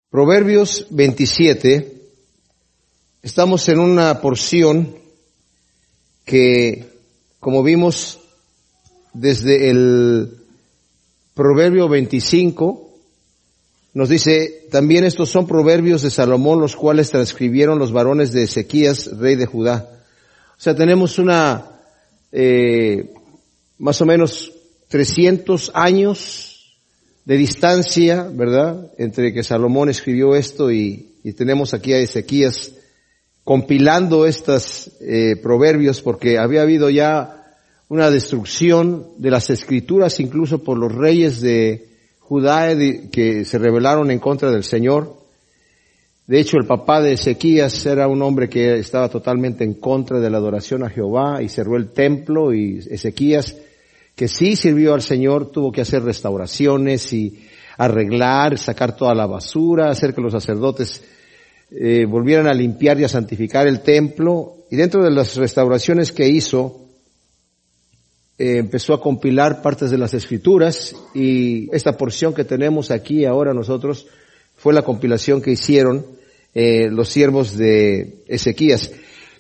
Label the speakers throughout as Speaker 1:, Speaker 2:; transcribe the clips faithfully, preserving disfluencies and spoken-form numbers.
Speaker 1: Proverbios veintisiete, estamos en una porción que, como vimos desde el Proverbio veinticinco, nos dice, también estos son proverbios de Salomón, los cuales transcribieron los varones de Ezequías, rey de Judá. O sea, tenemos una, eh, más o menos trescientos años de distancia, ¿verdad?, entre que Salomón escribió esto y, y tenemos aquí a Ezequías compilando estos eh, proverbios, porque había habido ya una destrucción de las escrituras, incluso por los reyes de Judá de, que se rebelaron en contra del Señor. De hecho, el papá de Ezequías era un hombre que estaba totalmente en contra de la adoración a Jehová y cerró el templo, y Ezequías, que sí sirvió al Señor, tuvo que hacer restauraciones y arreglar, sacar toda la basura, hacer que los sacerdotes eh, volvieran a limpiar y a santificar el templo. Y dentro de las restauraciones que hizo, eh, empezó a compilar partes de las Escrituras, y esta porción que tenemos aquí ahora nosotros fue la compilación que hicieron eh, los siervos de Ezequías.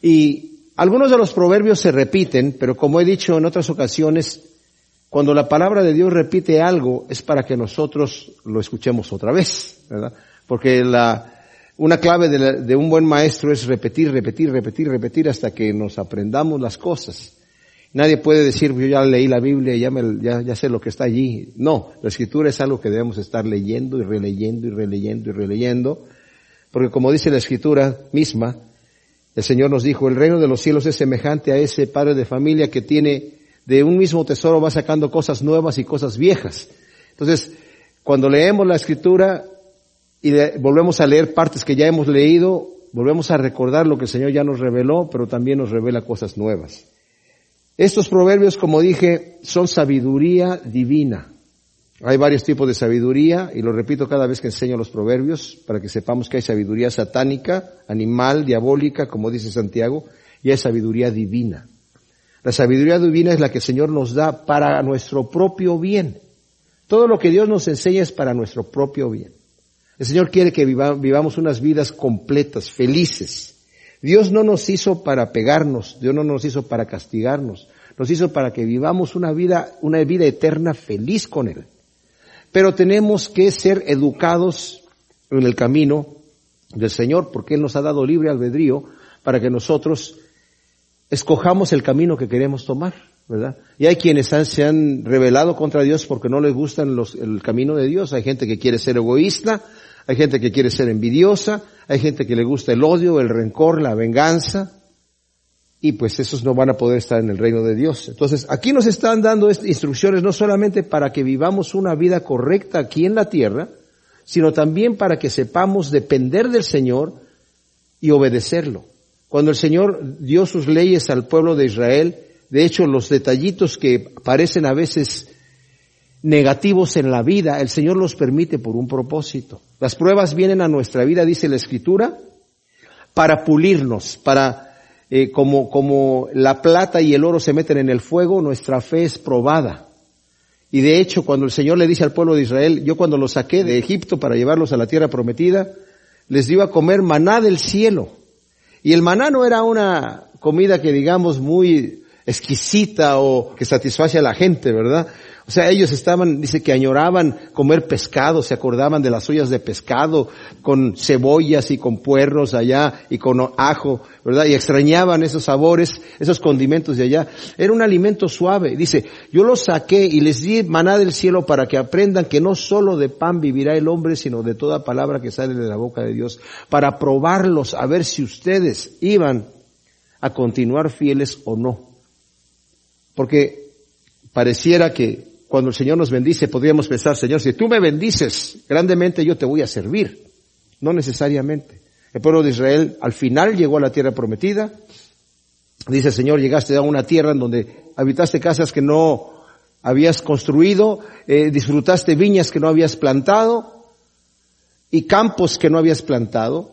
Speaker 1: Y algunos de los proverbios se repiten, pero como he dicho en otras ocasiones, cuando la palabra de Dios repite algo, es para que nosotros lo escuchemos otra vez, ¿verdad? Porque la, una clave de, la, de un buen maestro es repetir, repetir, repetir, repetir hasta que nos aprendamos las cosas. Nadie puede decir, yo ya leí la Biblia y ya, me, ya, ya sé lo que está allí. No, la Escritura es algo que debemos estar leyendo y releyendo y releyendo y releyendo, porque como dice la Escritura misma, el Señor nos dijo, el reino de los cielos es semejante a ese padre de familia que tiene de un mismo tesoro, va sacando cosas nuevas y cosas viejas. Entonces, cuando leemos la Escritura y le, volvemos a leer partes que ya hemos leído, volvemos a recordar lo que el Señor ya nos reveló, pero también nos revela cosas nuevas. Estos proverbios, como dije, son sabiduría divina. Hay varios tipos de sabiduría, y lo repito cada vez que enseño los proverbios, para que sepamos que hay sabiduría satánica, animal, diabólica, como dice Santiago, y hay sabiduría divina. La sabiduría divina es la que el Señor nos da para nuestro propio bien. Todo lo que Dios nos enseña es para nuestro propio bien. El Señor quiere que viva, vivamos unas vidas completas, felices. Dios no nos hizo para pegarnos, Dios no nos hizo para castigarnos, nos hizo para que vivamos una vida, una vida eterna feliz con Él. Pero tenemos que ser educados en el camino del Señor, porque Él nos ha dado libre albedrío para que nosotros escojamos el camino que queremos tomar, ¿verdad? Y hay quienes han, se han rebelado contra Dios porque no les gustan los, el camino de Dios. Hay gente que quiere ser egoísta, hay gente que quiere ser envidiosa, hay gente que le gusta el odio, el rencor, la venganza, y pues esos no van a poder estar en el reino de Dios. Entonces, aquí nos están dando instrucciones no solamente para que vivamos una vida correcta aquí en la tierra, sino también para que sepamos depender del Señor y obedecerlo. Cuando el Señor dio sus leyes al pueblo de Israel, de hecho los detallitos que parecen a veces negativos en la vida, el Señor los permite por un propósito. Las pruebas vienen a nuestra vida, dice la Escritura, para pulirnos, para, eh, como, como la plata y el oro se meten en el fuego, nuestra fe es probada. Y de hecho, cuando el Señor le dice al pueblo de Israel, yo cuando los saqué de Egipto para llevarlos a la tierra prometida, les dio a comer maná del cielo. Y el maná no era una comida que digamos muy exquisita o que satisface a la gente, ¿verdad? O sea, ellos estaban, dice que añoraban comer pescado, se acordaban de las ollas de pescado con cebollas y con puerros allá y con ajo, ¿verdad? Y extrañaban esos sabores, esos condimentos de allá. Era un alimento suave. Dice, yo los saqué y les di maná del cielo para que aprendan que no solo de pan vivirá el hombre, sino de toda palabra que sale de la boca de Dios, para probarlos a ver si ustedes iban a continuar fieles o no. Porque pareciera que cuando el Señor nos bendice, podríamos pensar, Señor, si tú me bendices grandemente, yo te voy a servir. No necesariamente. El pueblo de Israel al final llegó a la tierra prometida. Dice el Señor, llegaste a una tierra en donde habitaste casas que no habías construido, eh, disfrutaste viñas que no habías plantado y campos que no habías plantado,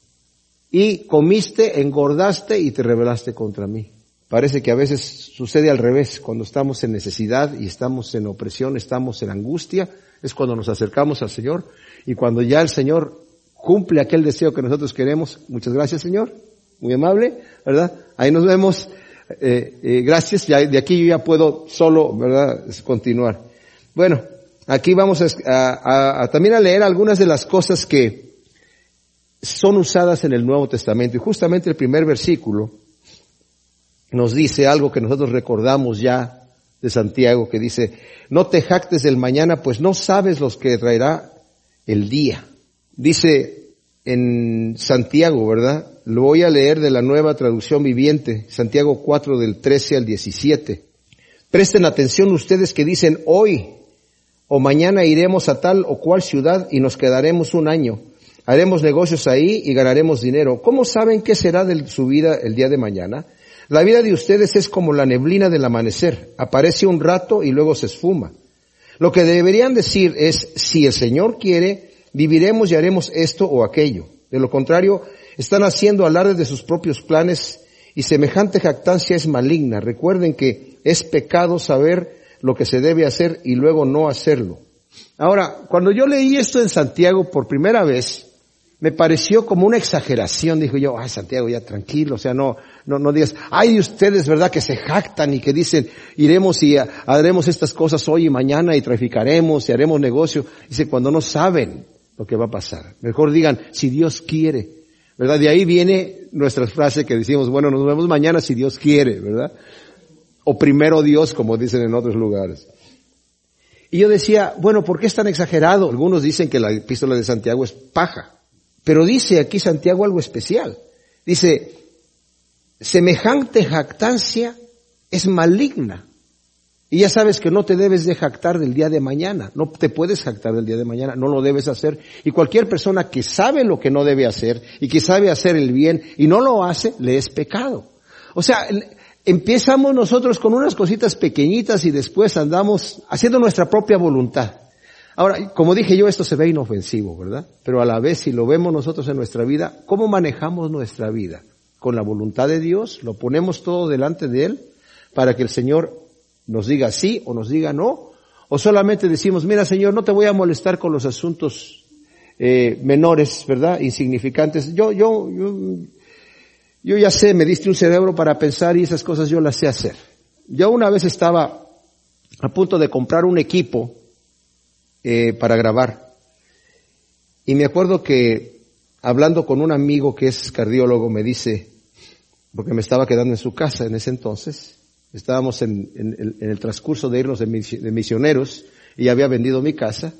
Speaker 1: y comiste, engordaste y te rebelaste contra mí. Parece que a veces sucede al revés. Cuando estamos en necesidad y estamos en opresión, estamos en angustia, es cuando nos acercamos al Señor, y cuando ya el Señor cumple aquel deseo que nosotros queremos. Muchas gracias, Señor. Muy amable, ¿verdad? Ahí nos vemos. Eh, eh, gracias. Ya, de aquí yo ya puedo solo, ¿verdad?, continuar. Bueno, aquí vamos a, a, a también a leer algunas de las cosas que son usadas en el Nuevo Testamento. Y justamente el primer versículo nos dice algo que nosotros recordamos ya de Santiago, que dice: no te jactes del mañana, pues no sabes los que traerá el día. Dice en Santiago, ¿verdad? Lo voy a leer de la Nueva Traducción Viviente, Santiago cuatro del trece al diecisiete. Presten atención ustedes que dicen: hoy o mañana iremos a tal o cual ciudad y nos quedaremos un año. Haremos negocios ahí y ganaremos dinero. ¿Cómo saben qué será de su vida el día de mañana? La vida de ustedes es como la neblina del amanecer. Aparece un rato y luego se esfuma. Lo que deberían decir es: si el Señor quiere, viviremos y haremos esto o aquello. De lo contrario, están haciendo alarde de sus propios planes y semejante jactancia es maligna. Recuerden que es pecado saber lo que se debe hacer y luego no hacerlo. Ahora, cuando yo leí esto en Santiago por primera vez, me pareció como una exageración. Dijo yo: ay, Santiago, ya tranquilo, o sea, no, no, no digas, ay, ustedes, ¿verdad?, que se jactan y que dicen, iremos y haremos estas cosas hoy y mañana y traficaremos y haremos negocio. Dice, cuando no saben lo que va a pasar. Mejor digan, si Dios quiere, ¿verdad? De ahí viene nuestra frase que decimos, bueno, nos vemos mañana si Dios quiere, ¿verdad? O primero Dios, como dicen en otros lugares. Y yo decía, bueno, ¿por qué es tan exagerado? Algunos dicen que la epístola de Santiago es paja. Pero dice aquí Santiago algo especial. Dice, semejante jactancia es maligna. Y ya sabes que no te debes de jactar del día de mañana. No te puedes jactar del día de mañana. No lo debes hacer. Y cualquier persona que sabe lo que no debe hacer y que sabe hacer el bien y no lo hace, le es pecado. O sea, empezamos nosotros con unas cositas pequeñitas y después andamos haciendo nuestra propia voluntad. Ahora, como dije yo, esto se ve inofensivo, ¿verdad? Pero a la vez, si lo vemos nosotros en nuestra vida, ¿cómo manejamos nuestra vida? Con la voluntad de Dios, lo ponemos todo delante de Él para que el Señor nos diga sí o nos diga no, o solamente decimos, mira, Señor, no te voy a molestar con los asuntos eh, menores, ¿verdad?, insignificantes. Yo, yo, yo, yo ya sé, me diste un cerebro para pensar y esas cosas yo las sé hacer. Yo una vez estaba a punto de comprar un equipo Eh, para grabar. Y me acuerdo que hablando con un amigo que es cardiólogo me dice, porque me estaba quedando en su casa en ese entonces, estábamos en, en, en el transcurso de irnos de, de misioneros y ya había vendido mi casa,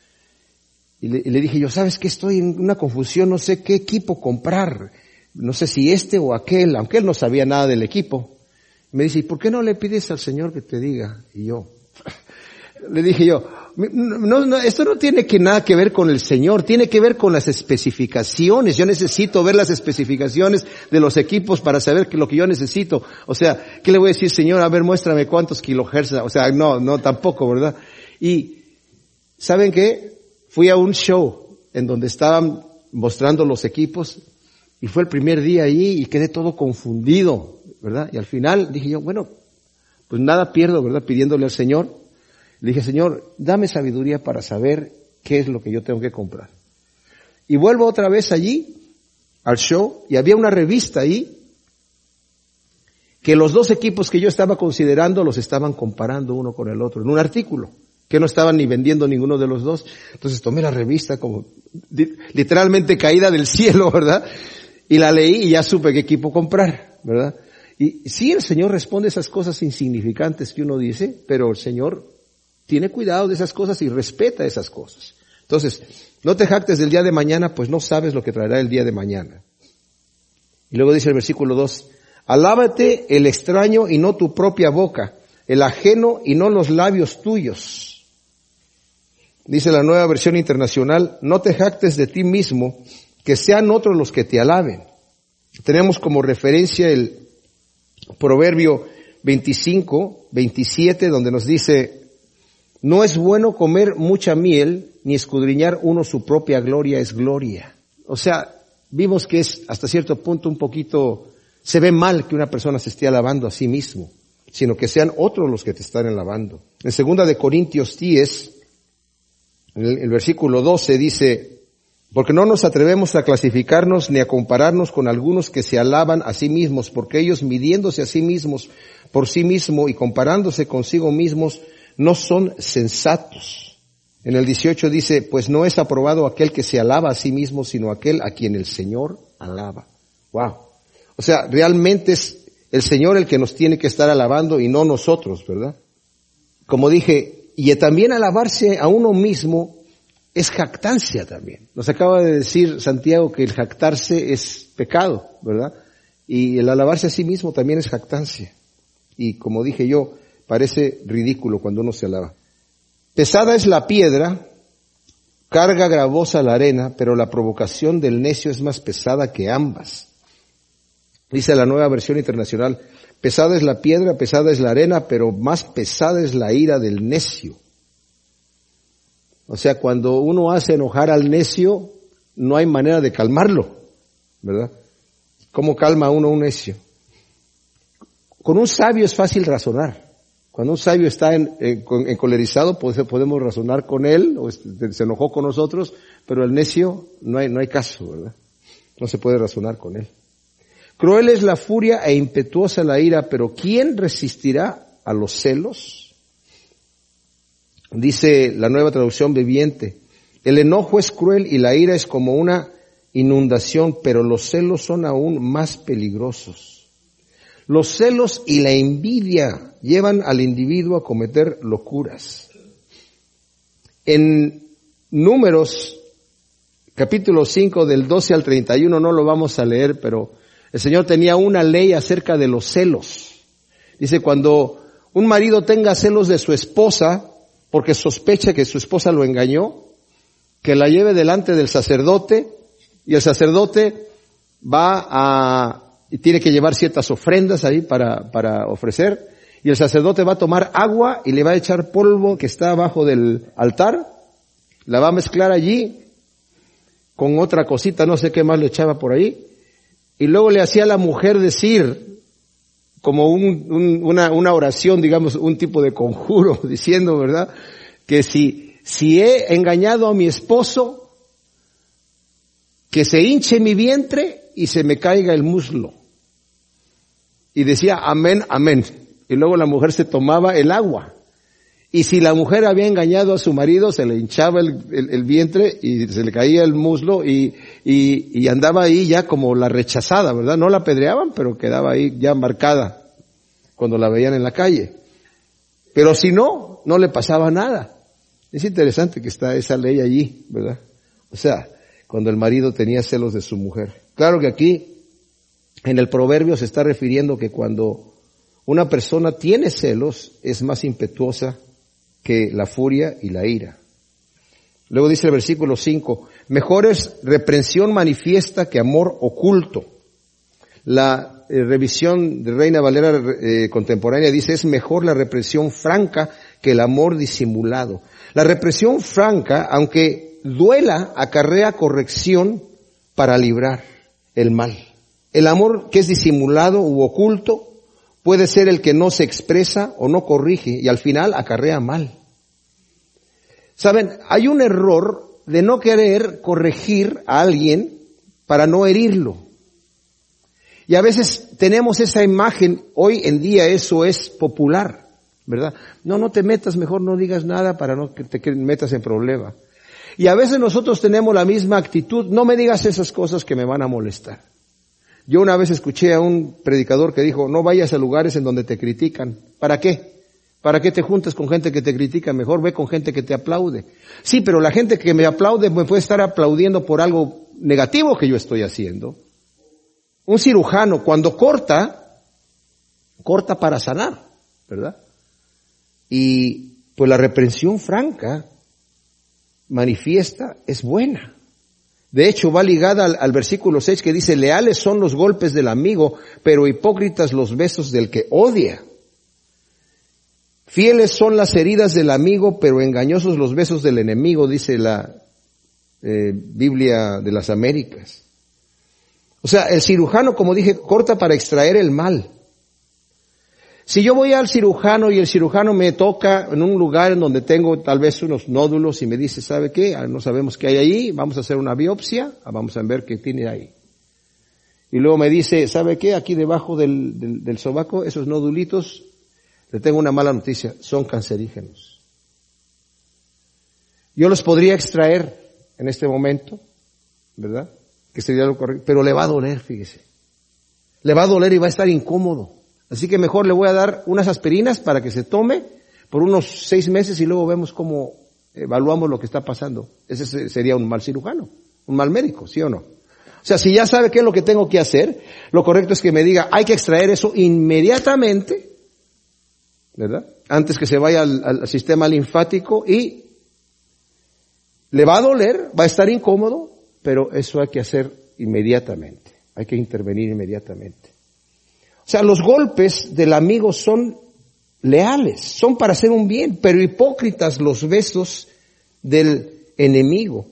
Speaker 1: y le, y le dije yo, ¿sabes qué? Estoy en una confusión, no sé qué equipo comprar, no sé si este o aquel, aunque él no sabía nada del equipo. Me dice, ¿y por qué no le pides al Señor que te diga? Y yo, le dije yo, no, no, esto no tiene que nada que ver con el Señor, tiene que ver con las especificaciones. Yo necesito ver las especificaciones de los equipos para saber que lo que yo necesito. O sea, ¿qué le voy a decir, Señor? A ver, muéstrame cuántos kilohertz. O sea, no, no, tampoco, ¿verdad? Y, ¿saben qué? Fui a un show en donde estaban mostrando los equipos y fue el primer día ahí y quedé todo confundido, ¿verdad? Y al final dije yo, bueno, pues nada pierdo, ¿verdad? Pidiéndole al Señor. Le dije, Señor, dame sabiduría para saber qué es lo que yo tengo que comprar. Y vuelvo otra vez allí, al show, y había una revista ahí, que los dos equipos que yo estaba considerando los estaban comparando uno con el otro, en un artículo, que no estaban ni vendiendo ninguno de los dos. Entonces tomé la revista como literalmente caída del cielo, ¿verdad? Y la leí y ya supe qué equipo comprar, ¿verdad? Y sí, el Señor responde esas cosas insignificantes que uno dice, pero el Señor tiene cuidado de esas cosas y respeta esas cosas. Entonces, no te jactes del día de mañana, pues no sabes lo que traerá el día de mañana. Y luego dice el versículo dos, alábate el extraño y no tu propia boca, el ajeno y no los labios tuyos. Dice la Nueva Versión Internacional, no te jactes de ti mismo, que sean otros los que te alaben. Tenemos como referencia el Proverbio veinticinco, veintisiete, donde nos dice, no es bueno comer mucha miel, ni escudriñar uno su propia gloria es gloria. O sea, vimos que es hasta cierto punto un poquito, se ve mal que una persona se esté alabando a sí mismo, sino que sean otros los que te están alabando. En segunda de Corintios diez, en el, el versículo doce dice, Porque no nos atrevemos a clasificarnos ni a compararnos con algunos que se alaban a sí mismos, porque ellos midiéndose a sí mismos por sí mismos y comparándose consigo mismos, no son sensatos. En el dieciocho dice, pues no es aprobado aquel que se alaba a sí mismo, sino aquel a quien el Señor alaba. Wow. O sea, realmente es el Señor el que nos tiene que estar alabando y no nosotros, ¿verdad? Como dije, y también alabarse a uno mismo es jactancia también. Nos acaba de decir Santiago que el jactarse es pecado, ¿verdad? Y el alabarse a sí mismo también es jactancia. Y como dije yo, parece ridículo cuando uno se alaba. Pesada es la piedra, carga gravosa la arena, pero la provocación del necio es más pesada que ambas. Dice la Nueva Versión Internacional, pesada es la piedra, pesada es la arena, pero más pesada es la ira del necio. O sea, cuando uno hace enojar al necio, no hay manera de calmarlo, ¿verdad? ¿Cómo calma uno a un necio? Con un sabio es fácil razonar. Cuando un sabio está en, en, encolerizado, pues podemos razonar con él, o se enojó con nosotros, pero el necio no hay, no hay caso, ¿verdad? No se puede razonar con él. Cruel es la furia e impetuosa la ira, pero ¿quién resistirá a los celos? Dice la Nueva Traducción Viviente, el enojo es cruel y la ira es como una inundación, pero los celos son aún más peligrosos. Los celos y la envidia llevan al individuo a cometer locuras. En Números, capítulo cinco, del doce al treinta y uno, no lo vamos a leer, pero el Señor tenía una ley acerca de los celos. Dice, cuando un marido tenga celos de su esposa, porque sospecha que su esposa lo engañó, que la lleve delante del sacerdote, y el sacerdote va a, y tiene que llevar ciertas ofrendas ahí para, para ofrecer, y el sacerdote va a tomar agua y le va a echar polvo que está abajo del altar, la va a mezclar allí con otra cosita, no sé qué más le echaba por ahí, y luego le hacía a la mujer decir, como un, un, una, una oración, digamos, un tipo de conjuro, diciendo, ¿verdad?, que si, si he engañado a mi esposo, que se hinche mi vientre y se me caiga el muslo. Y decía, amén, amén. Y luego la mujer se tomaba el agua. Y si la mujer había engañado a su marido, se le hinchaba el, el, el vientre y se le caía el muslo y, y, y andaba ahí ya como la rechazada, ¿verdad? No la apedreaban, pero quedaba ahí ya marcada cuando la veían en la calle. Pero si no, no le pasaba nada. Es interesante que está esa ley allí, ¿verdad? O sea, cuando el marido tenía celos de su mujer. Claro que aquí, en el proverbio se está refiriendo que cuando una persona tiene celos, es más impetuosa que la furia y la ira. Luego dice el versículo cinco, mejor es reprensión manifiesta que amor oculto. La eh, revisión de Reina Valera eh, contemporánea dice, es mejor la represión franca que el amor disimulado. La represión franca, aunque duela, acarrea corrección para librar el mal. El amor que es disimulado u oculto puede ser el que no se expresa o no corrige y al final acarrea mal. Saben, hay un error de no querer corregir a alguien para no herirlo. Y a veces tenemos esa imagen, hoy en día eso es popular, ¿verdad? No, no te metas, mejor no digas nada para no que te metas en problema. Y a veces nosotros tenemos la misma actitud, no me digas esas cosas que me van a molestar. Yo una vez escuché a un predicador que dijo, no vayas a lugares en donde te critican. ¿Para qué? ¿Para qué te juntas con gente que te critica? Mejor ve con gente que te aplaude. Sí, pero la gente que me aplaude me puede estar aplaudiendo por algo negativo que yo estoy haciendo. Un cirujano cuando corta, corta para sanar, ¿verdad? Y pues la reprensión franca, manifiesta, es buena. De hecho, va ligada al, al versículo seis que dice, leales son los golpes del amigo, pero hipócritas los besos del que odia. Fieles son las heridas del amigo, pero engañosos los besos del enemigo, dice la eh, Biblia de las Américas. O sea, el cirujano, como dije, corta para extraer el mal. Si yo voy al cirujano y el cirujano me toca en un lugar en donde tengo tal vez unos nódulos y me dice, ¿sabe qué? No sabemos qué hay ahí, vamos a hacer una biopsia, vamos a ver qué tiene ahí. Y luego me dice, ¿sabe qué? Aquí debajo del, del, del sobaco, esos nodulitos, le tengo una mala noticia, son cancerígenos. Yo los podría extraer en este momento, ¿verdad? Que sería lo correcto, pero le va a doler, fíjese. Le va a doler y va a estar incómodo. Así que mejor le voy a dar unas aspirinas para que se tome por unos seis meses y luego vemos cómo evaluamos lo que está pasando. Ese sería un mal cirujano, un mal médico, ¿sí o no? O sea, si ya sabe qué es lo que tengo que hacer, lo correcto es que me diga, hay que extraer eso inmediatamente, ¿verdad? Antes que se vaya al, al sistema linfático y le va a doler, va a estar incómodo, pero eso hay que hacer inmediatamente. Hay que intervenir inmediatamente. O sea, los golpes del amigo son leales, son para hacer un bien, pero hipócritas los besos del enemigo.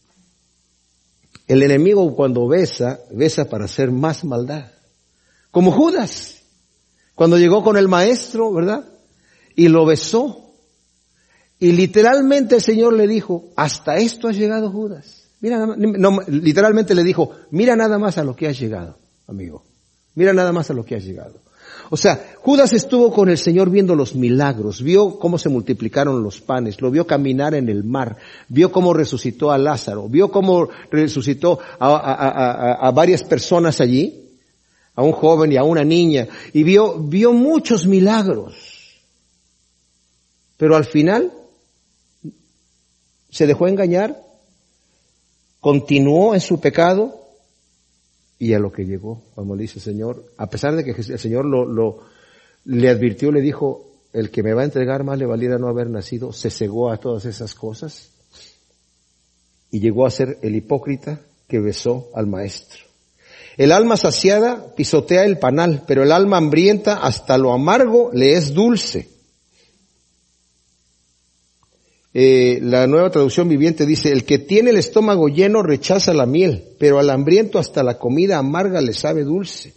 Speaker 1: El enemigo cuando besa, besa para hacer más maldad. Como Judas, cuando llegó con el maestro, ¿verdad? Y lo besó. Y literalmente el Señor le dijo, hasta esto has llegado, Judas. Mira, nada más, no, literalmente le dijo, mira nada más a lo que has llegado, amigo. Mira nada más a lo que has llegado. O sea, Judas estuvo con el Señor viendo los milagros, vio cómo se multiplicaron los panes, lo vio caminar en el mar, vio cómo resucitó a Lázaro, vio cómo resucitó a, a, a, a varias personas allí, a un joven y a una niña, y vio, vio muchos milagros. Pero al final se dejó engañar, continuó en su pecado, y a lo que llegó, como le dice el Señor, a pesar de que el Señor lo, lo, le advirtió, le dijo, el que me va a entregar más le valiera no haber nacido, se cegó a todas esas cosas, y llegó a ser el hipócrita que besó al maestro. El alma saciada pisotea el panal, pero el alma hambrienta hasta lo amargo le es dulce. Eh, la Nueva Traducción Viviente dice, el que tiene el estómago lleno rechaza la miel, pero al hambriento hasta la comida amarga le sabe dulce.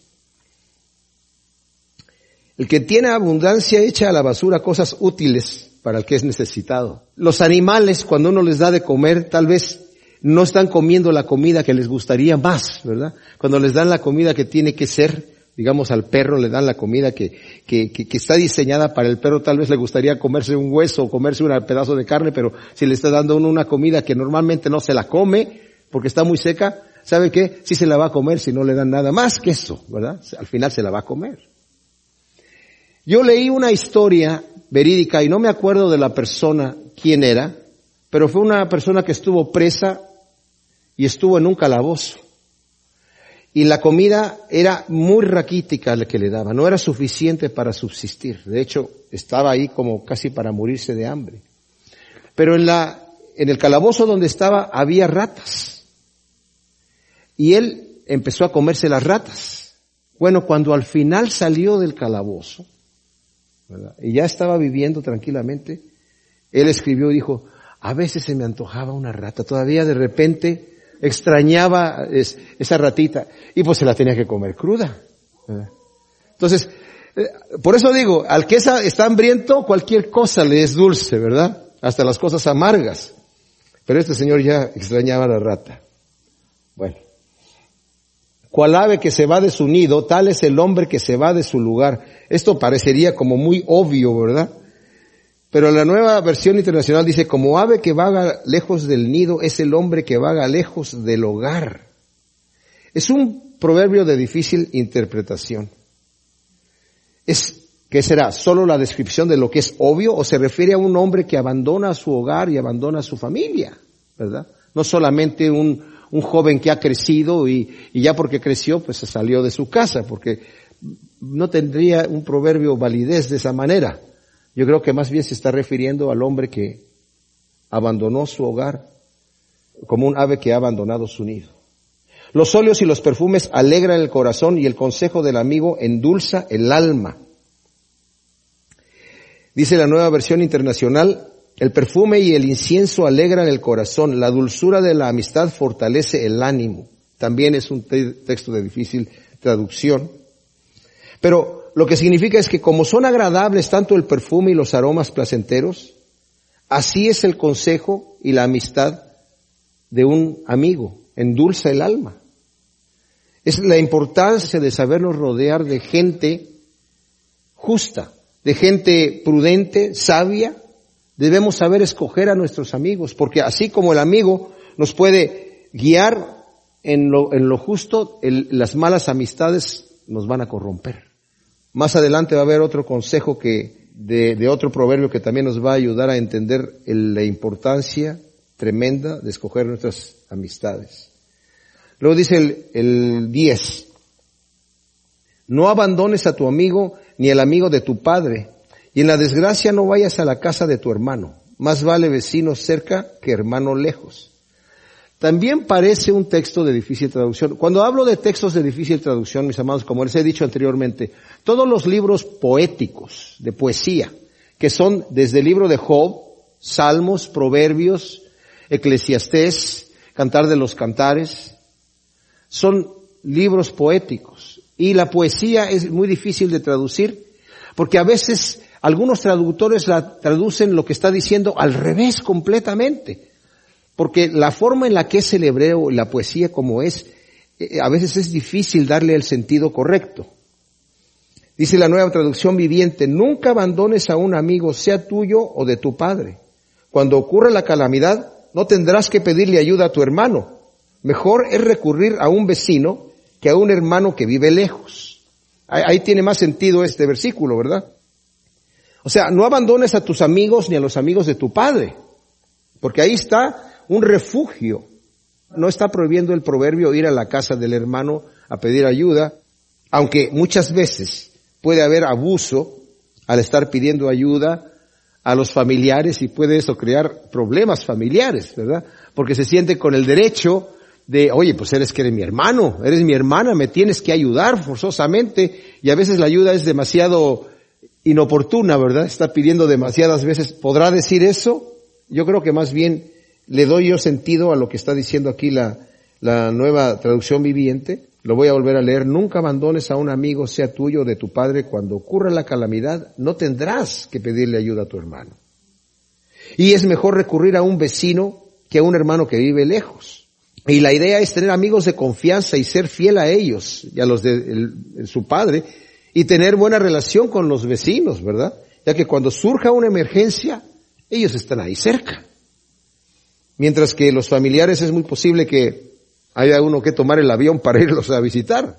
Speaker 1: El que tiene abundancia echa a la basura cosas útiles para el que es necesitado. Los animales, cuando uno les da de comer, tal vez no están comiendo la comida que les gustaría más, ¿verdad? Cuando les dan la comida que tiene que ser, digamos al perro le dan la comida que, que, que, que está diseñada para el perro, tal vez le gustaría comerse un hueso o comerse un pedazo de carne, pero si le está dando uno una comida que normalmente no se la come porque está muy seca, ¿sabe qué? Sí se la va a comer si no le dan nada más que eso, ¿verdad? Al final se la va a comer. Yo leí una historia verídica y no me acuerdo de la persona quién era, pero fue una persona que estuvo presa y estuvo en un calabozo. Y la comida era muy raquítica la que le daba, no era suficiente para subsistir. De hecho, estaba ahí como casi para morirse de hambre. Pero en la, en el calabozo donde estaba había ratas. Y él empezó a comerse las ratas. Bueno, cuando al final salió del calabozo, ¿verdad? Y ya estaba viviendo tranquilamente, él escribió y dijo, a veces se me antojaba una rata, todavía de repente extrañaba es, esa ratita, y pues se la tenía que comer cruda, ¿verdad? Entonces, eh, por eso digo, al que está, está hambriento, cualquier cosa le es dulce, ¿verdad? Hasta las cosas amargas. Pero este señor ya extrañaba la rata. Bueno. Cual ave que se va de su nido, tal es el hombre que se va de su lugar. Esto parecería como muy obvio, ¿verdad? Pero la Nueva Versión Internacional dice, como ave que vaga lejos del nido, es el hombre que vaga lejos del hogar. Es un proverbio de difícil interpretación. Es, ¿qué será? ¿Solo la descripción de lo que es obvio o se refiere a un hombre que abandona su hogar y abandona su familia? ¿Verdad? No solamente un, un joven que ha crecido y, y ya porque creció, pues se salió de su casa, porque no tendría un proverbio validez de esa manera. Yo creo que más bien se está refiriendo al hombre que abandonó su hogar como un ave que ha abandonado su nido. Los óleos y los perfumes alegran el corazón y el consejo del amigo endulza el alma. Dice la Nueva Versión Internacional, el perfume y el incienso alegran el corazón, la dulzura de la amistad fortalece el ánimo. También es un te- texto de difícil traducción. Pero lo que significa es que como son agradables tanto el perfume y los aromas placenteros, así es el consejo y la amistad de un amigo, endulza el alma. Es la importancia de sabernos rodear de gente justa, de gente prudente, sabia. Debemos saber escoger a nuestros amigos, porque así como el amigo nos puede guiar en lo, en lo justo, el, las malas amistades nos van a corromper. Más adelante va a haber otro consejo que de, de otro proverbio que también nos va a ayudar a entender el, la importancia tremenda de escoger nuestras amistades. Luego dice el, el diez, no abandones a tu amigo ni al amigo de tu padre, y en la desgracia no vayas a la casa de tu hermano. Más vale vecino cerca que hermano lejos. También parece un texto de difícil traducción. Cuando hablo de textos de difícil traducción, mis amados, como les he dicho anteriormente, todos los libros poéticos, de poesía, que son desde el libro de Job, Salmos, Proverbios, Eclesiastés, Cantar de los Cantares, son libros poéticos. Y la poesía es muy difícil de traducir, porque a veces algunos traductores la traducen lo que está diciendo al revés completamente. Porque la forma en la que es el hebreo, la poesía como es, eh, a veces es difícil darle el sentido correcto. Dice la Nueva Traducción Viviente, nunca abandones a un amigo, sea tuyo o de tu padre. Cuando ocurra la calamidad, no tendrás que pedirle ayuda a tu hermano. Mejor es recurrir a un vecino que a un hermano que vive lejos. Ahí, ahí tiene más sentido este versículo, ¿verdad? O sea, no abandones a tus amigos ni a los amigos de tu padre, porque ahí está un refugio. No está prohibiendo el proverbio ir a la casa del hermano a pedir ayuda, aunque muchas veces puede haber abuso al estar pidiendo ayuda a los familiares y puede eso crear problemas familiares, ¿verdad? Porque se siente con el derecho de, oye, pues eres que eres mi hermano, eres mi hermana, me tienes que ayudar forzosamente, y a veces la ayuda es demasiado inoportuna, ¿verdad? Está pidiendo demasiadas veces. ¿Podrá decir eso? Yo creo que más bien le doy yo sentido a lo que está diciendo aquí la, la Nueva Traducción Viviente. Lo voy a volver a leer. Nunca abandones a un amigo, sea tuyo o de tu padre. Cuando ocurra la calamidad, no tendrás que pedirle ayuda a tu hermano. Y es mejor recurrir a un vecino que a un hermano que vive lejos. Y la idea es tener amigos de confianza y ser fiel a ellos y a los de el, el, su padre, y tener buena relación con los vecinos, ¿verdad? Ya que cuando surja una emergencia, ellos están ahí cerca. Mientras que los familiares es muy posible que haya uno que tomar el avión para irlos a visitar.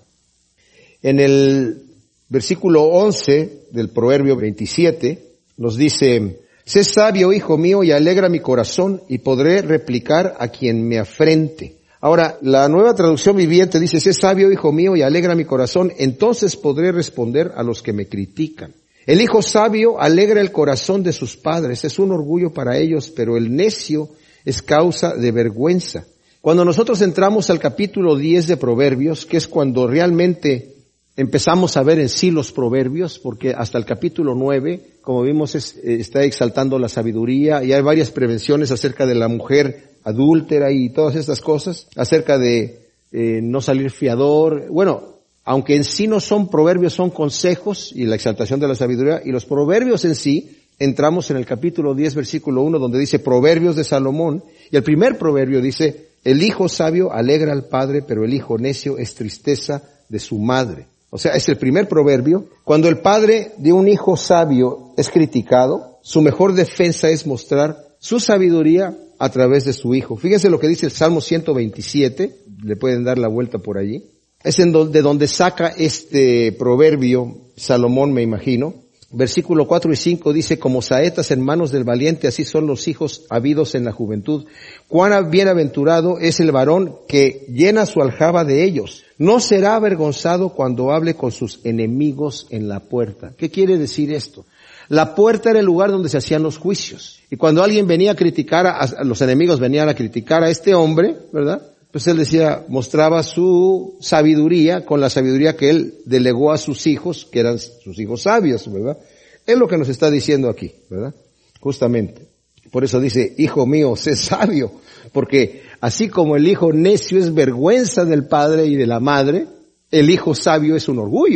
Speaker 1: En el versículo once del Proverbio veintisiete nos dice, sé sabio, hijo mío, y alegra mi corazón, y podré replicar a quien me afrente. Ahora, la Nueva Traducción Viviente dice, sé sabio, hijo mío, y alegra mi corazón, entonces podré responder a los que me critican. El hijo sabio alegra el corazón de sus padres, es un orgullo para ellos, pero el necio es causa de vergüenza. Cuando nosotros entramos al capítulo diez de Proverbios, que es cuando realmente empezamos a ver en sí los proverbios, porque hasta el capítulo nueve, como vimos, es, está exaltando la sabiduría, y hay varias prevenciones acerca de la mujer adúltera y todas estas cosas, acerca de eh, no salir fiador. Bueno, aunque en sí no son proverbios, son consejos y la exaltación de la sabiduría, y los proverbios en sí, entramos en el capítulo diez, versículo uno, donde dice proverbios de Salomón, y el primer proverbio dice, el hijo sabio alegra al padre, pero el hijo necio es tristeza de su madre. O sea, es el primer proverbio. Cuando el padre de un hijo sabio es criticado, su mejor defensa es mostrar su sabiduría a través de su hijo. Fíjense lo que dice el Salmo ciento veintisiete, le pueden dar la vuelta por allí. Es en donde, de donde saca este proverbio Salomón, me imagino. Versículo cuatro y cinco dice, como saetas en manos del valiente, así son los hijos habidos en la juventud. Cuán bienaventurado es el varón que llena su aljaba de ellos. No será avergonzado cuando hable con sus enemigos en la puerta. ¿Qué quiere decir esto? La puerta era el lugar donde se hacían los juicios. Y cuando alguien venía a criticar, a, a los enemigos venían a criticar a este hombre, ¿verdad? Pues él decía, mostraba su sabiduría con la sabiduría que él delegó a sus hijos, que eran sus hijos sabios, ¿verdad? Es lo que nos está diciendo aquí, ¿verdad? Justamente. Por eso dice, hijo mío, sé sabio, porque así como el hijo necio es vergüenza del padre y de la madre, el hijo sabio es un orgullo.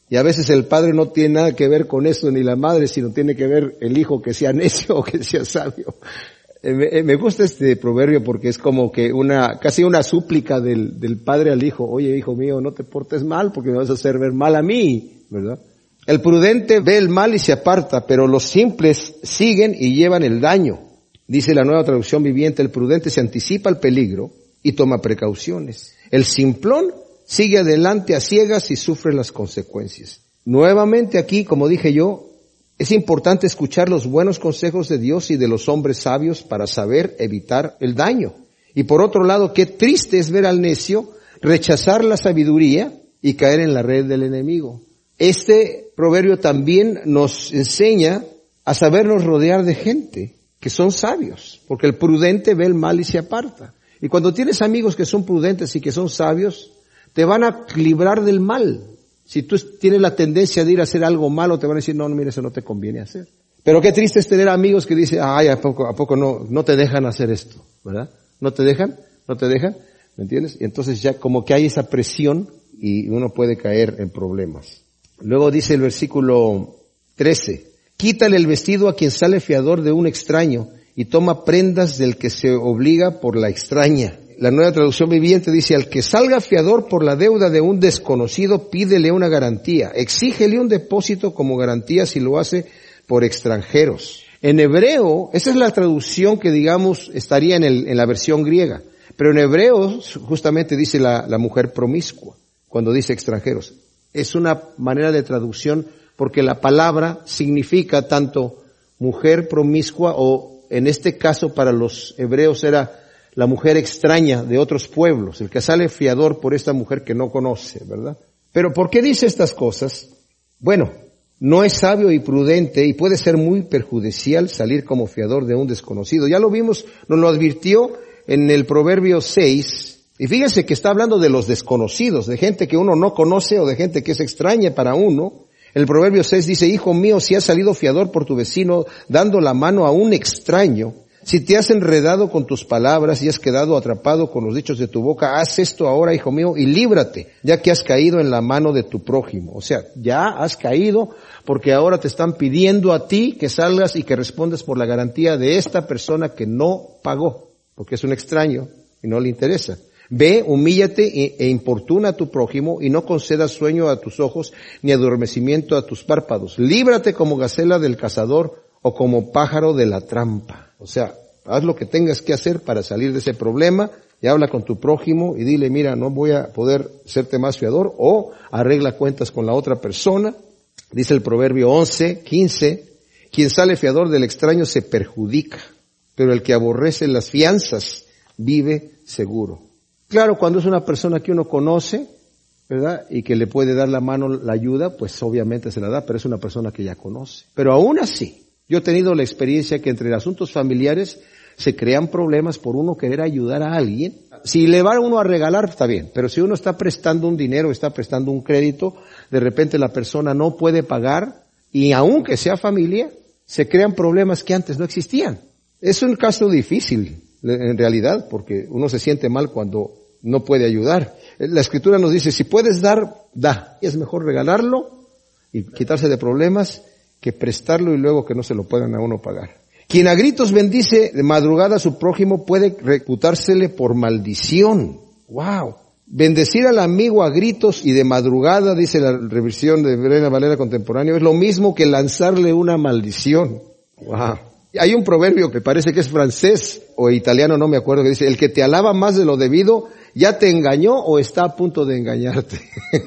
Speaker 1: Y a veces el padre no tiene nada que ver con eso, ni la madre, sino tiene que ver el hijo que sea necio o que sea sabio. Me, me gusta este proverbio porque es como que una, casi una súplica del, del padre al hijo. Oye, hijo mío, no te portes mal porque me vas a hacer ver mal a mí, ¿verdad? El prudente ve el mal y se aparta, pero los simples siguen y llevan el daño. Dice la Nueva Traducción Viviente, el prudente se anticipa al peligro y toma precauciones. El simplón sigue adelante a ciegas y sufre las consecuencias. Nuevamente aquí, como dije yo, es importante escuchar los buenos consejos de Dios y de los hombres sabios para saber evitar el daño. Y por otro lado, qué triste es ver al necio rechazar la sabiduría y caer en la red del enemigo. Este proverbio también nos enseña a sabernos rodear de gente que son sabios, porque el prudente ve el mal y se aparta. Y cuando tienes amigos que son prudentes y que son sabios, te van a librar del mal. Si tú tienes la tendencia de ir a hacer algo malo, te van a decir, no, no, mira, eso no te conviene hacer. Pero qué triste es tener amigos que dicen, ay, ¿a poco, a poco no, no te dejan hacer esto? ¿Verdad? ¿No te dejan? ¿No te dejan? ¿Me entiendes? Y entonces ya como que hay esa presión y uno puede caer en problemas. Luego dice el versículo trece, quítale el vestido a quien sale fiador de un extraño y toma prendas del que se obliga por la extraña. La Nueva Traducción Viviente dice, al que salga fiador por la deuda de un desconocido, pídele una garantía. Exígele un depósito como garantía si lo hace por extranjeros. En hebreo, esa es la traducción que digamos estaría en, el, en la versión griega. Pero en hebreo justamente dice la, la mujer promiscua, cuando dice extranjeros. Es una manera de traducción porque la palabra significa tanto mujer promiscua o en este caso para los hebreos era la mujer extraña de otros pueblos, el que sale fiador por esta mujer que no conoce, ¿verdad? Pero ¿por qué dice estas cosas? Bueno, no es sabio y prudente y puede ser muy perjudicial salir como fiador de un desconocido. Ya lo vimos, nos lo advirtió en el Proverbio seis, y fíjense que está hablando de los desconocidos, de gente que uno no conoce o de gente que es extraña para uno. El Proverbio seis dice, hijo mío, si has salido fiador por tu vecino, dando la mano a un extraño, si te has enredado con tus palabras y has quedado atrapado con los dichos de tu boca, haz esto ahora, hijo mío, y líbrate, ya que has caído en la mano de tu prójimo. O sea, ya has caído porque ahora te están pidiendo a ti que salgas y que respondas por la garantía de esta persona que no pagó, porque es un extraño y no le interesa. Ve, humíllate e importuna a tu prójimo y no concedas sueño a tus ojos ni adormecimiento a tus párpados. Líbrate como gacela del cazador o como pájaro de la trampa. O sea, haz lo que tengas que hacer para salir de ese problema y habla con tu prójimo y dile, mira, no voy a poder serte más fiador, o arregla cuentas con la otra persona. Dice el Proverbio once, quince, quien sale fiador del extraño se perjudica, pero el que aborrece las fianzas vive seguro. Claro, cuando es una persona que uno conoce, ¿verdad? Y que le puede dar la mano, la ayuda, pues obviamente se la da, pero es una persona que ya conoce. Pero aún así, yo he tenido la experiencia que entre asuntos familiares se crean problemas por uno querer ayudar a alguien. Si le va uno a regalar, está bien, pero si uno está prestando un dinero, está prestando un crédito, de repente la persona no puede pagar, y aunque sea familia, se crean problemas que antes no existían. Es un caso difícil, en realidad, porque uno se siente mal cuando no puede ayudar. La Escritura nos dice, si puedes dar, da. Es mejor regalarlo y quitarse de problemas que prestarlo y luego que no se lo puedan a uno pagar. Quien a gritos bendice de madrugada a su prójimo puede reputársele por maldición. ¡Wow! Bendecir al amigo a gritos y de madrugada, dice la revisión de Reina Valera Contemporánea, es lo mismo que lanzarle una maldición. ¡Wow! Hay un proverbio que parece que es francés o italiano, no me acuerdo, que dice, el que te alaba más de lo debido, ya te engañó o está a punto de engañarte.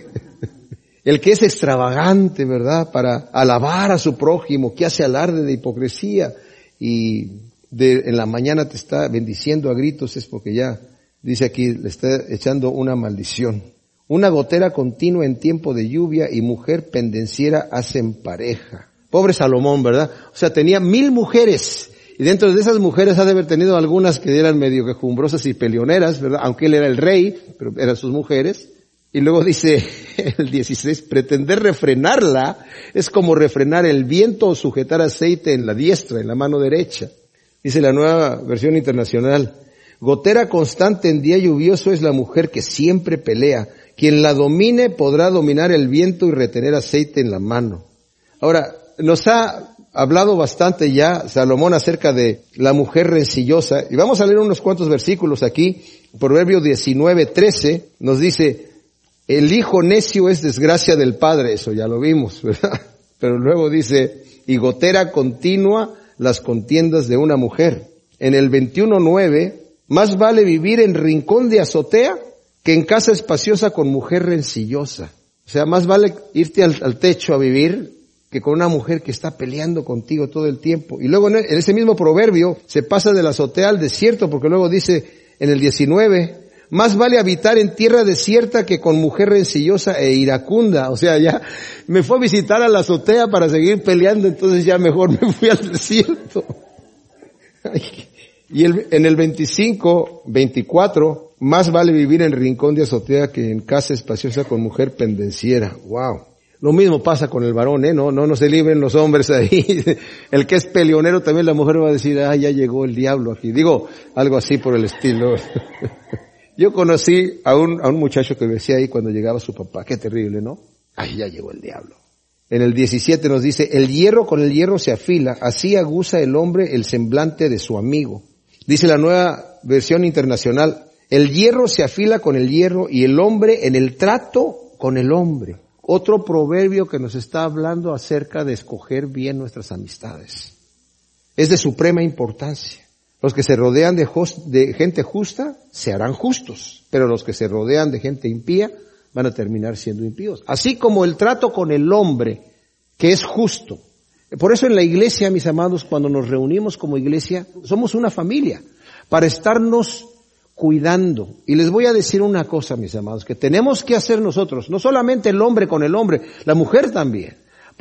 Speaker 1: El que es extravagante, ¿verdad?, para alabar a su prójimo, que hace alarde de hipocresía y de, en la mañana te está bendiciendo a gritos, es porque ya, dice aquí, le está echando una maldición. Una gotera continua en tiempo de lluvia y mujer pendenciera hacen pareja. Pobre Salomón, ¿verdad? O sea, tenía mil mujeres y dentro de esas mujeres ha de haber tenido algunas que eran medio quejumbrosas y peleoneras, ¿verdad? Aunque él era el rey, pero eran sus mujeres. Y luego dice el dieciséis, pretender refrenarla es como refrenar el viento o sujetar aceite en la diestra, en la mano derecha. Dice la Nueva Versión Internacional, Gotera constante en día lluvioso es la mujer que siempre pelea. Quien la domine podrá dominar el viento y retener aceite en la mano. Ahora, nos ha hablado bastante ya Salomón acerca de la mujer rencillosa. Y vamos a leer unos cuantos versículos aquí. Proverbio diecinueve, trece nos dice, el hijo necio es desgracia del padre. Eso ya lo vimos, ¿verdad? Pero luego dice, y gotera continua las contiendas de una mujer. En el veintiuno nueve, más vale vivir en rincón de azotea que en casa espaciosa con mujer rencillosa. O sea, más vale irte al, al techo a vivir que con una mujer que está peleando contigo todo el tiempo. Y luego en ese mismo proverbio se pasa de la azotea al desierto, porque luego dice en el diecinueve, más vale habitar en tierra desierta que con mujer rencillosa e iracunda. O sea, ya me fue a visitar a la azotea para seguir peleando, entonces ya mejor me fui al desierto. Y el, en el veinticinco, veinticuatro, más vale vivir en rincón de azotea que en casa espaciosa con mujer pendenciera. Wow. Lo mismo pasa con el varón, ¿eh? No, no, no se libren los hombres ahí. El que es peleonero también la mujer va a decir, ah, ya llegó el diablo aquí. Digo, algo así por el estilo. Yo conocí a un, a un muchacho que decía ahí cuando llegaba su papá, qué terrible, ¿no? Ay, ya llegó el diablo. En el diecisiete nos dice, el hierro con el hierro se afila, así aguza el hombre el semblante de su amigo. Dice la Nueva Versión Internacional, el hierro se afila con el hierro y el hombre en el trato con el hombre. Otro proverbio que nos está hablando acerca de escoger bien nuestras amistades. Es de suprema importancia. Los que se rodean de, just, de gente justa se harán justos, pero los que se rodean de gente impía van a terminar siendo impíos. Así como el trato con el hombre, que es justo. Por eso en la iglesia, mis amados, cuando nos reunimos como iglesia, somos una familia, para estarnos cuidando. Y les voy a decir una cosa, mis amados, que tenemos que hacer nosotros, no solamente el hombre con el hombre, la mujer también,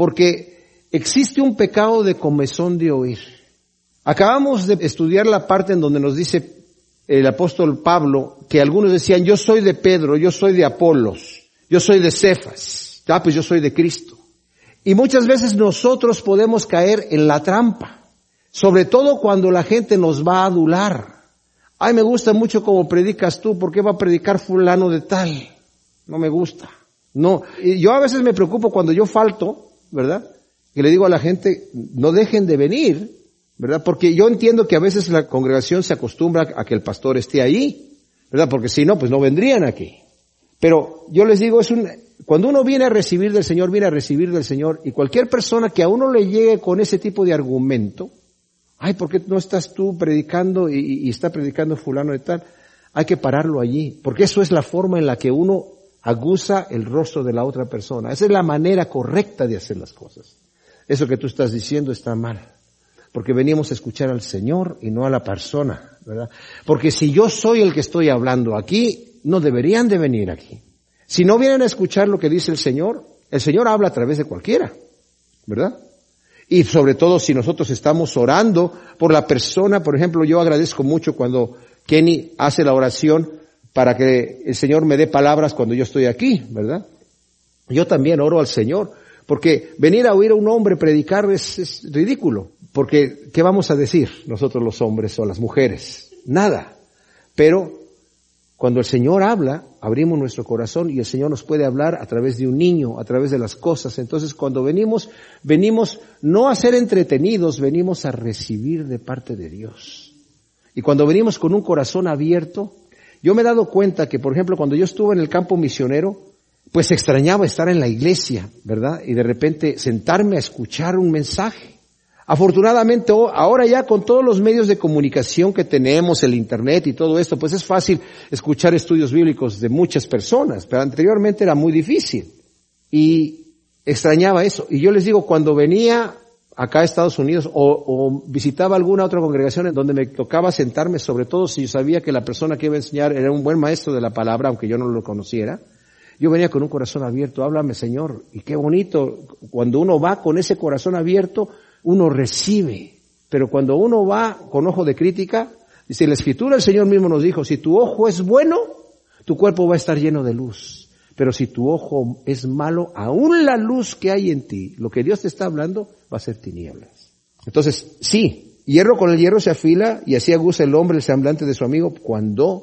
Speaker 1: porque existe un pecado de comezón de oír. Acabamos de estudiar la parte en donde nos dice el apóstol Pablo que algunos decían, yo soy de Pedro, yo soy de Apolos, yo soy de Cefas, ah, pues yo soy de Cristo. Y muchas veces nosotros podemos caer en la trampa, sobre todo cuando la gente nos va a adular. Ay, me gusta mucho cómo predicas tú, ¿por qué va a predicar fulano de tal? No me gusta. No, y yo a veces me preocupo cuando yo falto, ¿verdad? Que le digo a la gente, no dejen de venir, ¿verdad? Porque yo entiendo que a veces la congregación se acostumbra a que el pastor esté ahí, ¿verdad? Porque si no, pues no vendrían aquí. Pero yo les digo, es un, cuando uno viene a recibir del Señor, viene a recibir del Señor, y cualquier persona que a uno le llegue con ese tipo de argumento, ay, ¿por qué no estás tú predicando y, y está predicando fulano de tal? Hay que pararlo allí, porque eso es la forma en la que uno aguza el rostro de la otra persona. Esa es la manera correcta de hacer las cosas. Eso que tú estás diciendo está mal, porque venimos a escuchar al Señor y no a la persona, ¿verdad? Porque si yo soy el que estoy hablando aquí, no deberían de venir aquí. Si no vienen a escuchar lo que dice el Señor, el Señor habla a través de cualquiera, ¿verdad? Y sobre todo si nosotros estamos orando por la persona, por ejemplo, yo agradezco mucho cuando Kenny hace la oración para que el Señor me dé palabras cuando yo estoy aquí, ¿verdad? Yo también oro al Señor, porque venir a oír a un hombre predicar es, es ridículo, porque ¿qué vamos a decir nosotros los hombres o las mujeres? Nada. Pero cuando el Señor habla, abrimos nuestro corazón y el Señor nos puede hablar a través de un niño, a través de las cosas. Entonces cuando venimos, venimos no a ser entretenidos, venimos a recibir de parte de Dios. Y cuando venimos con un corazón abierto, yo me he dado cuenta que, por ejemplo, cuando yo estuve en el campo misionero, pues extrañaba estar en la iglesia, ¿verdad? Y de repente sentarme a escuchar un mensaje. Afortunadamente, ahora ya con todos los medios de comunicación que tenemos, el internet y todo esto, pues es fácil escuchar estudios bíblicos de muchas personas, pero anteriormente era muy difícil. Y extrañaba eso. Y yo les digo, cuando venía acá a Estados Unidos o, o visitaba alguna otra congregación en donde me tocaba sentarme, sobre todo si yo sabía que la persona que iba a enseñar era un buen maestro de la palabra, aunque yo no lo conociera, yo venía con un corazón abierto, háblame Señor. Y qué bonito, cuando uno va con ese corazón abierto, uno recibe, pero cuando uno va con ojo de crítica, dice la Escritura, el Señor mismo nos dijo, si tu ojo es bueno, tu cuerpo va a estar lleno de luz, pero si tu ojo es malo, aún la luz que hay en ti, lo que Dios te está hablando, va a ser tinieblas. Entonces, sí, Hierro con el hierro se afila y así aguza el hombre el semblante de su amigo cuando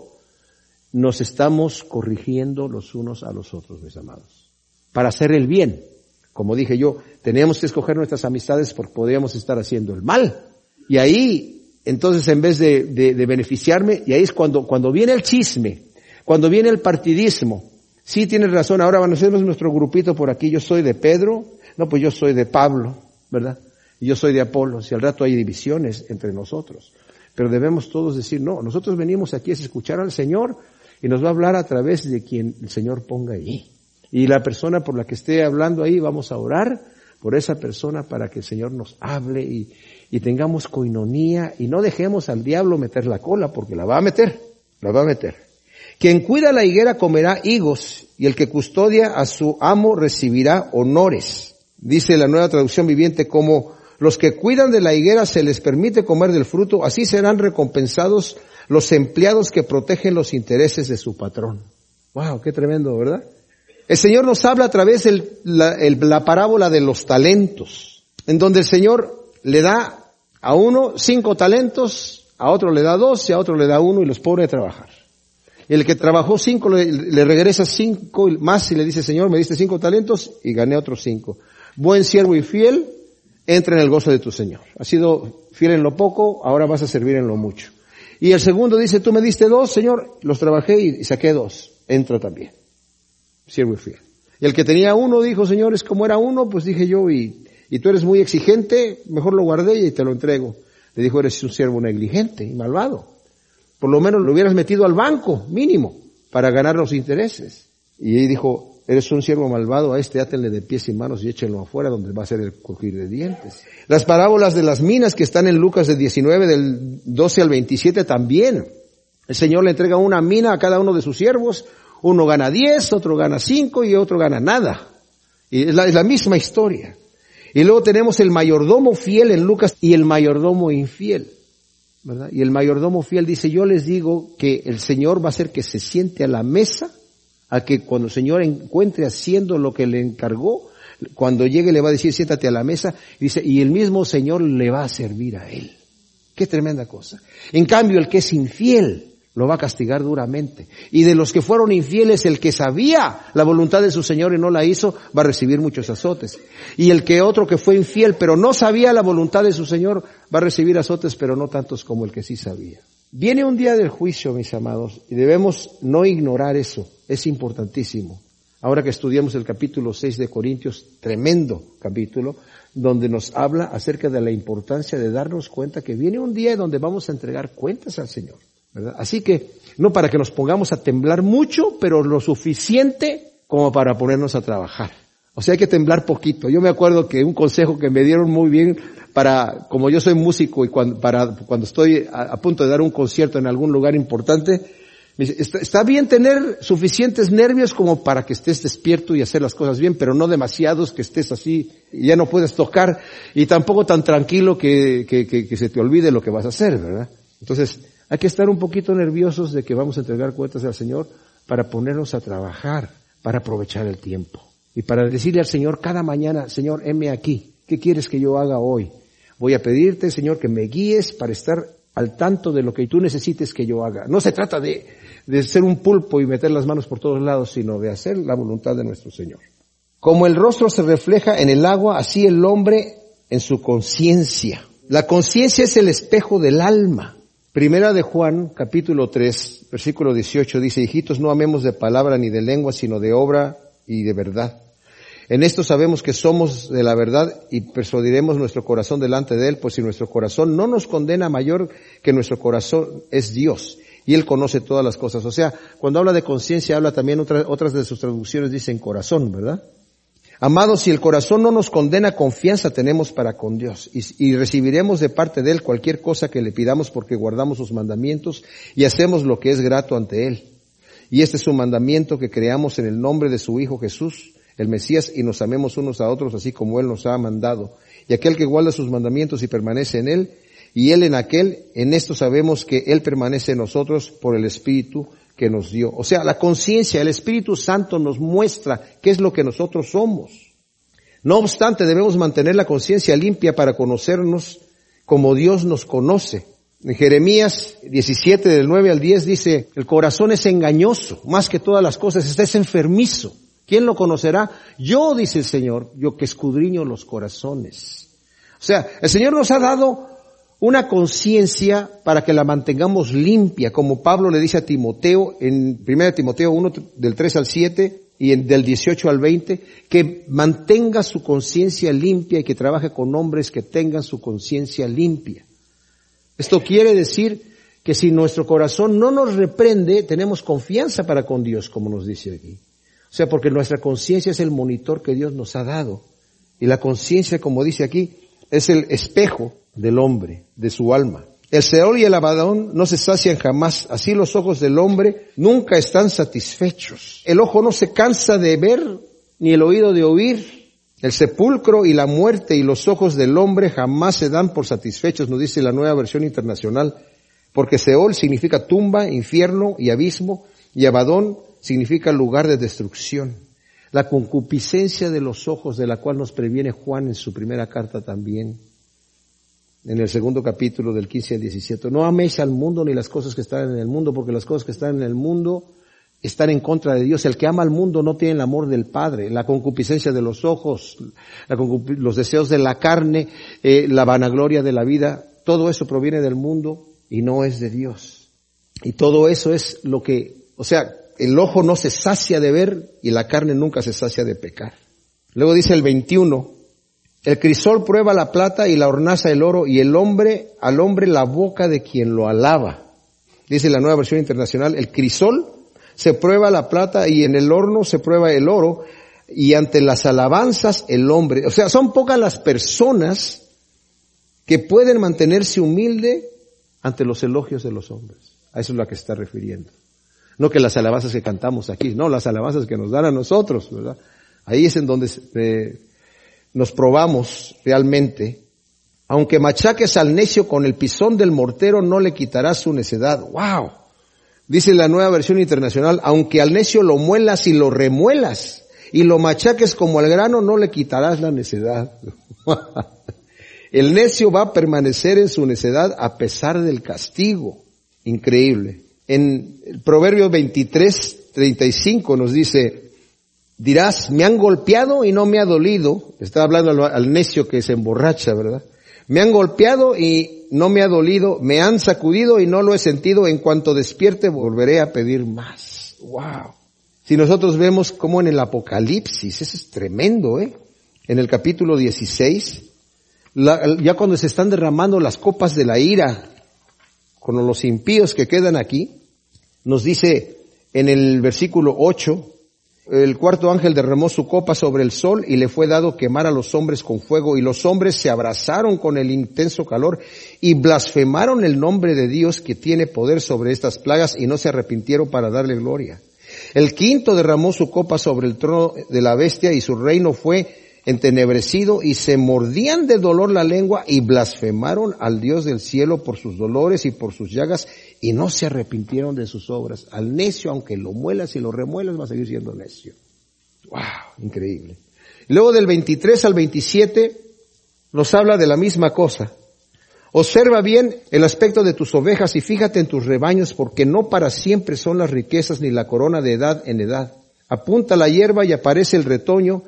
Speaker 1: nos estamos corrigiendo los unos a los otros, mis amados, para hacer el bien. Como dije yo, tenemos que escoger nuestras amistades porque podríamos estar haciendo el mal. Y ahí, entonces, en vez de, de, de beneficiarme, y ahí es cuando, cuando viene el chisme, cuando viene el partidismo. Sí, tienes razón, ahora van a hacer nuestro grupito por aquí, yo soy de Pedro, no, pues yo soy de Pablo, ¿verdad? Y yo soy de Apolo, si al rato hay divisiones entre nosotros. Pero debemos todos decir, no, nosotros venimos aquí a escuchar al Señor y nos va a hablar a través de quien el Señor ponga ahí. Y la persona por la que esté hablando ahí, vamos a orar por esa persona para que el Señor nos hable y, y tengamos coinonía y no dejemos al diablo meter la cola, porque la va a meter, la va a meter. Quien cuida la higuera comerá higos y el que custodia a su amo recibirá honores. Dice la Nueva Traducción Viviente, como los que cuidan de la higuera se les permite comer del fruto, así serán recompensados los empleados que protegen los intereses de su patrón. Wow, qué tremendo, ¿verdad? El Señor nos habla a través de la, el, la parábola de los talentos, en donde el Señor le da a uno cinco talentos, a otro le da dos y a otro le da uno y los pone a trabajar. Y el que trabajó cinco le, le regresa cinco más y le dice, Señor, me diste cinco talentos y gané otros cinco. Buen siervo y fiel, entra en el gozo de tu Señor. Has sido fiel en lo poco, ahora vas a servir en lo mucho. Y el segundo dice, tú me diste dos, Señor, los trabajé y saqué dos. Entra también. Siervo y fiel. Y el que tenía uno dijo, señores, como era uno, pues dije yo, y, y tú eres muy exigente, mejor lo guardé y te lo entrego. Le dijo, eres un siervo negligente y malvado. Por lo menos lo hubieras metido al banco, mínimo, para ganar los intereses. Y él dijo, eres un siervo malvado, a este átenle de pies y manos y échenlo afuera donde va a ser el crujir de dientes. Las parábolas de las minas que están en Lucas de diecinueve, del doce al veintisiete también. El Señor le entrega una mina a cada uno de sus siervos. Uno gana diez, otro gana cinco y otro gana nada. Y es la, es la misma historia. Y luego tenemos el mayordomo fiel en Lucas y el mayordomo infiel, ¿verdad? Y el mayordomo fiel dice, yo les digo que el Señor va a hacer que se siente a la mesa, a que cuando el Señor encuentre haciendo lo que le encargó, cuando llegue le va a decir, siéntate a la mesa, y dice, y el mismo Señor le va a servir a él. Qué tremenda cosa. En cambio, el que es infiel lo va a castigar duramente. Y de los que fueron infieles, el que sabía la voluntad de su Señor y no la hizo, va a recibir muchos azotes. Y el que otro que fue infiel, pero no sabía la voluntad de su Señor, va a recibir azotes, pero no tantos como el que sí sabía. Viene un día del juicio, mis amados, y debemos no ignorar eso. Es importantísimo. Ahora que estudiamos el capítulo seis de Corintios, tremendo capítulo, donde nos habla acerca de la importancia de darnos cuenta que viene un día donde vamos a entregar cuentas al Señor, ¿verdad? Así que, no para que nos pongamos a temblar mucho, pero lo suficiente como para ponernos a trabajar. O sea, hay que temblar poquito. Yo me acuerdo que un consejo que me dieron muy bien para, como yo soy músico y cuando, para, cuando estoy a, a punto de dar un concierto en algún lugar importante, me dice, está, está bien tener suficientes nervios como para que estés despierto y hacer las cosas bien, pero no demasiados que estés así y ya no puedes tocar, y tampoco tan tranquilo que, que, que, que se te olvide lo que vas a hacer, ¿verdad? Entonces, hay que estar un poquito nerviosos de que vamos a entregar cuentas al Señor para ponernos a trabajar, para aprovechar el tiempo. Y para decirle al Señor cada mañana, Señor, heme aquí, ¿qué quieres que yo haga hoy? Voy a pedirte, Señor, que me guíes para estar al tanto de lo que tú necesites que yo haga. No se trata de, de ser un pulpo y meter las manos por todos lados, sino de hacer la voluntad de nuestro Señor. Como el rostro se refleja en el agua, así el hombre en su conciencia. La conciencia es el espejo del alma. Primera de Juan, capítulo tres, versículo dieciocho, dice, hijitos, no amemos de palabra ni de lengua, sino de obra y de verdad. En esto sabemos que somos de la verdad y persuadiremos nuestro corazón delante de Él, pues si nuestro corazón no nos condena, mayor que nuestro corazón es Dios, y Él conoce todas las cosas. O sea, cuando habla de conciencia, habla también, otra, otras de sus traducciones dicen corazón, ¿verdad? Amados, si el corazón no nos condena, confianza tenemos para con Dios, y, y recibiremos de parte de Él cualquier cosa que le pidamos porque guardamos sus mandamientos y hacemos lo que es grato ante Él. Y este es su mandamiento, que creamos en el nombre de su Hijo Jesús, el Mesías, y nos amemos unos a otros así como Él nos ha mandado. Y aquel que guarda sus mandamientos y permanece en Él, y Él en aquel, en esto sabemos que Él permanece en nosotros por el Espíritu que nos dio. O sea, la conciencia, el Espíritu Santo nos muestra qué es lo que nosotros somos. No obstante, debemos mantener la conciencia limpia para conocernos como Dios nos conoce. En Jeremías diecisiete, del nueve al diez dice, el corazón es engañoso, más que todas las cosas, está es enfermizo. ¿Quién lo conocerá? Yo, dice el Señor, yo que escudriño los corazones. O sea, el Señor nos ha dado una conciencia para que la mantengamos limpia, como Pablo le dice a Timoteo en primera Timoteo uno, del tres al siete y en, del dieciocho al veinte, que mantenga su conciencia limpia y que trabaje con hombres que tengan su conciencia limpia. Esto quiere decir que si nuestro corazón no nos reprende, tenemos confianza para con Dios, como nos dice aquí. O sea, porque nuestra conciencia es el monitor que Dios nos ha dado. Y la conciencia, como dice aquí, es el espejo del hombre, de su alma. El Seol y el Abadón no se sacian jamás, así los ojos del hombre nunca están satisfechos. El ojo no se cansa de ver, ni el oído de oír. El sepulcro y la muerte y los ojos del hombre jamás se dan por satisfechos, nos dice la Nueva Versión Internacional, porque Seol significa tumba, infierno y abismo, y Abadón significa lugar de destrucción. La concupiscencia de los ojos, de la cual nos previene Juan en su primera carta también, en el segundo capítulo del quince al diecisiete. No améis al mundo ni las cosas que están en el mundo, porque las cosas que están en el mundo están en contra de Dios. El que ama al mundo no tiene el amor del Padre. La concupiscencia de los ojos, la concup- los deseos de la carne, eh, la vanagloria de la vida, todo eso proviene del mundo y no es de Dios. Y todo eso es lo que, o sea, el ojo no se sacia de ver y la carne nunca se sacia de pecar. Luego dice el veintiuno, el crisol prueba la plata y la hornaza el oro, y el hombre, al hombre la boca de quien lo alaba. Dice la Nueva Versión Internacional, el crisol se prueba la plata y en el horno se prueba el oro, y ante las alabanzas el hombre. O sea, son pocas las personas que pueden mantenerse humilde ante los elogios de los hombres. A eso es a lo que se está refiriendo. No que las alabanzas que cantamos aquí, no, las alabanzas que nos dan a nosotros, ¿verdad? Ahí es en donde eh, nos probamos realmente. Aunque machaques al necio con el pisón del mortero, no le quitarás su necedad. ¡Wow! Dice la Nueva Versión Internacional, aunque al necio lo muelas y lo remuelas, y lo machaques como al grano, no le quitarás la necedad. El necio va a permanecer en su necedad a pesar del castigo. Increíble. En el Proverbio veintitrés, treinta y cinco nos dice, dirás, me han golpeado y no me ha dolido. Está hablando al, al necio que se emborracha, ¿verdad? Me han golpeado y no me ha dolido, me han sacudido y no lo he sentido, en cuanto despierte volveré a pedir más. ¡Wow! Si nosotros vemos como en el Apocalipsis, eso es tremendo, ¿eh? En el capítulo dieciséis, la, ya cuando se están derramando las copas de la ira, con los impíos que quedan aquí, nos dice en el versículo ocho, el cuarto ángel derramó su copa sobre el sol y le fue dado quemar a los hombres con fuego, y los hombres se abrazaron con el intenso calor y blasfemaron el nombre de Dios que tiene poder sobre estas plagas, y no se arrepintieron para darle gloria. El quinto derramó su copa sobre el trono de la bestia y su reino fue entenebrecido, y se mordían de dolor la lengua y blasfemaron al Dios del cielo por sus dolores y por sus llagas, y no se arrepintieron de sus obras. Al necio, aunque lo muelas y lo remuelas, va a seguir siendo necio. ¡Wow! Increíble. Y luego del veintitrés al veintisiete nos habla de la misma cosa. Observa bien el aspecto de tus ovejas y fíjate en tus rebaños, porque no para siempre son las riquezas ni la corona de edad en edad. Apunta la hierba y aparece el retoño,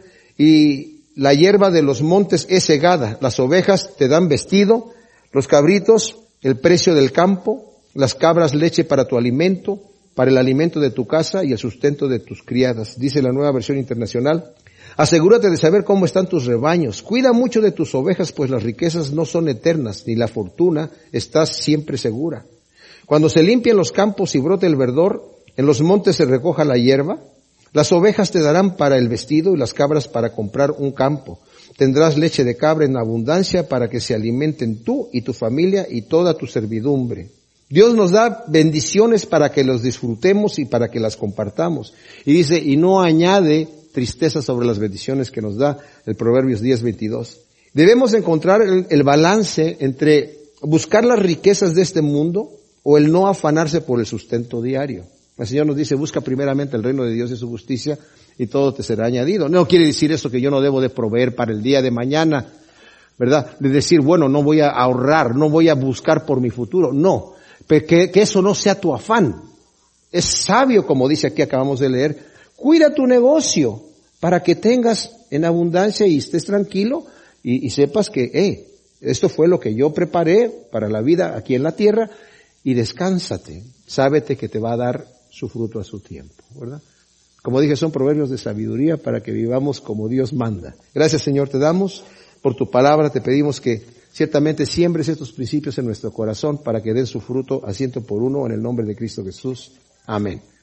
Speaker 1: y la hierba de los montes es segada, las ovejas te dan vestido, los cabritos el precio del campo, las cabras leche para tu alimento, para el alimento de tu casa y el sustento de tus criadas. Dice la Nueva Versión Internacional, asegúrate de saber cómo están tus rebaños, cuida mucho de tus ovejas, pues las riquezas no son eternas, ni la fortuna está siempre segura. Cuando se limpien los campos y brote el verdor, en los montes se recoja la hierba, las ovejas te darán para el vestido y las cabras para comprar un campo. Tendrás leche de cabra en abundancia para que se alimenten tú y tu familia y toda tu servidumbre. Dios nos da bendiciones para que los disfrutemos y para que las compartamos. Y dice, y no añade tristeza sobre las bendiciones que nos da el Proverbios diez, veintidós. Debemos encontrar el, el balance entre buscar las riquezas de este mundo o el no afanarse por el sustento diario. El Señor nos dice, busca primeramente el reino de Dios y su justicia y todo te será añadido. No quiere decir eso que yo no debo de proveer para el día de mañana, ¿verdad? De decir, bueno, no voy a ahorrar, no voy a buscar por mi futuro. No, que, que eso no sea tu afán. Es sabio, como dice aquí, acabamos de leer, cuida tu negocio para que tengas en abundancia y estés tranquilo y, y sepas que, eh, esto fue lo que yo preparé para la vida aquí en la tierra y descánsate. Sábete que te va a dar su fruto a su tiempo, ¿verdad? Como dije, son proverbios de sabiduría para que vivamos como Dios manda. Gracias, Señor, te damos por tu palabra. Te pedimos que ciertamente siembres estos principios en nuestro corazón para que den su fruto a ciento por uno en el nombre de Cristo Jesús. Amén.